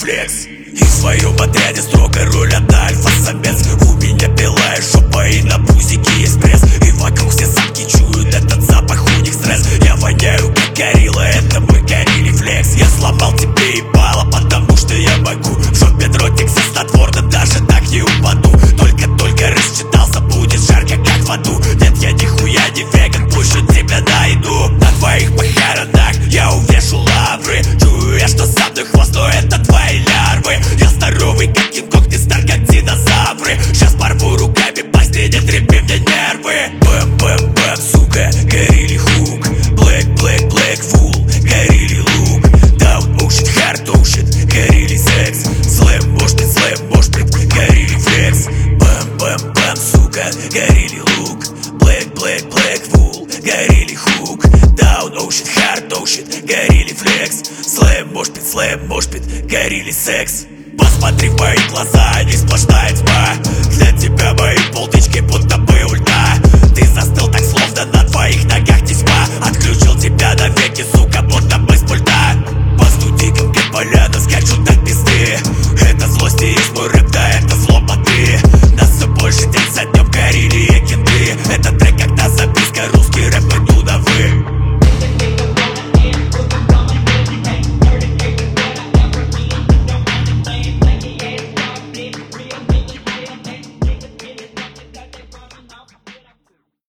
флекс. И в своем отряде строго руль одна альфа-самец. У меня белая жопа и на пузике есть пресс. И вокруг все самки чуют этот запах, у них стресс. Я воняю как горилла, это мой горилли флекс. Я сломал тебе ебало, потому что я могу. В жопе дротик со снотворным, даже так не упаду. Только рассчитался, будет жарко как в аду. Нет, я нихуя не веган, пущу тебя на еду. На твоих похоронах я увешу лавры. Чую я, что со мной хвост, но это твои лярвы. Я здоровый как Кинг-Конг, ты стар как динозавры. Сейчас порву руками пластик, не трепи мне нервы. Бэм-бэм-бэм, сука, горилли хук. Блэк-блэк-блэк, фул, горилли лук. Down ocean, hard ocean, горилли секс. Слэм, может быть, горилли флекс. Бэм-бэм-бэм, сука, горилли лук. Блэк-блэк-блэк, фул, горилли хук. Down ocean, hard ocean, горилли флекс. Слэм, может быть, горилли секс. Посмотри в мои глаза, они сплошная тьма. Для тебя мои полтычки будто бы ульта. Ты застыл так, словно на твоих ногах тьма. Отключил тебя навеки, сука, будто